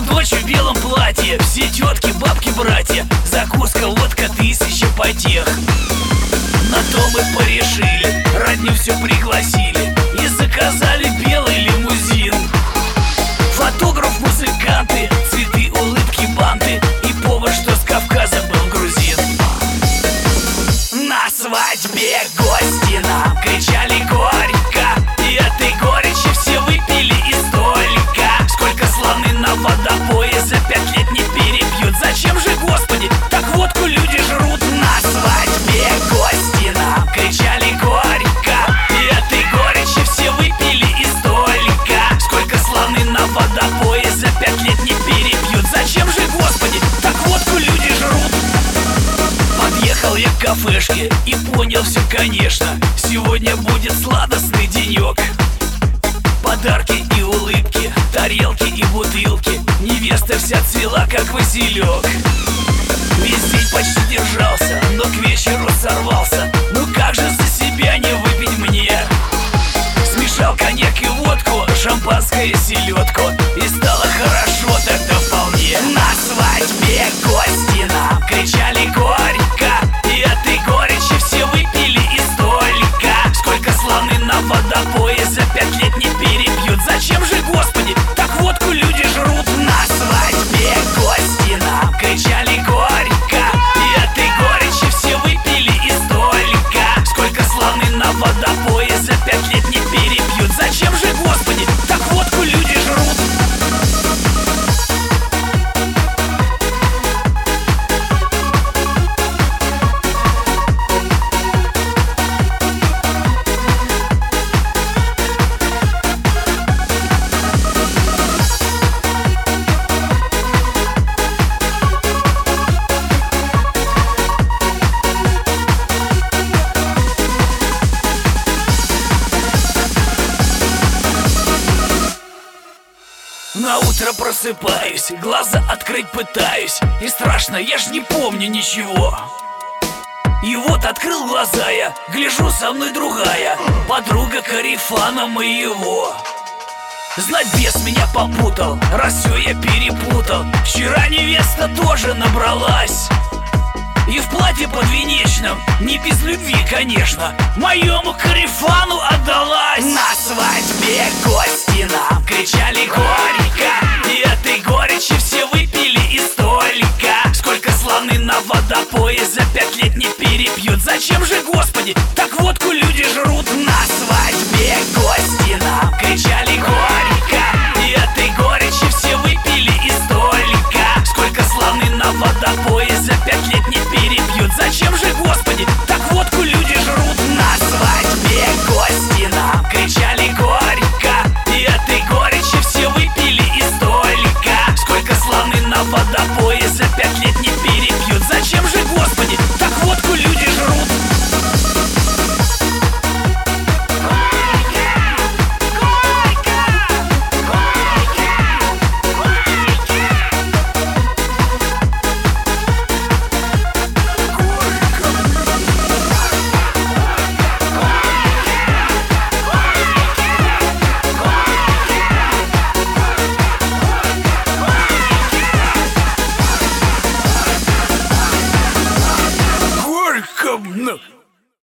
дочь в белом платье, все тетки, бабки, братья. Закуска, водка, 1000 потех. На то мы порешили, родню все пригласили и заказали белый лимузин. Фотограф, музыканты, цветы, улыбки, банты и повар, что с Кавказа был грузин. На свадьбе гости нам кричали горько, и этой горечи все выпили из столика. Сколько слоны на водопое за 5 лет не перепьют. Зачем же, Господи, так водку люди жрут? На свадьбе гости нам кричали горько, и этой горечи все выпили из столика. Сколько слоны на водопое за 5 лет не перепьют. Зачем же, Господи, так водку люди жрут? Подъехал я к кафешке и понял все, конечно. Сегодня будет сладостный денек. Подарки и улыбки, тарелки и бутылки. Невеста вся цвела, как василек. Весь день почти держался, но к вечеру сорвался. Ну как же за себя не выпить мне? Смешал коньяк и водку, шампанское и селедку, и стало хорошо тогда вполне. На свадьбе гости нам кричали горько, и этой горечи все выпили из столика. Сколько слоны на водопое за 5 лет не перепьют. Зачем же, Господи, так водку люди жрут? На свадьбе гости нам кричали горько, и этой горечи все выпили из столика. Сколько слоны на водопое за 5 лет не перепьют. Зачем же, Господи, так водку люди жрут? На утро просыпаюсь, глаза открыть пытаюсь, и страшно, я ж не помню ничего. И вот открыл глаза я, гляжу, со мной другая, подруга Карифана моего. Знать, бес меня попутал, раз все я перепутал. Вчера невеста тоже набралась, и в платье подвенечном, не без любви, конечно, моему Карифану отдалась. На свадьбе гости нам кричали горько, и этой горечи все выпили из столика. Сколько слоны на водопое за 5 лет не перепьют. Зачем же, Господи, так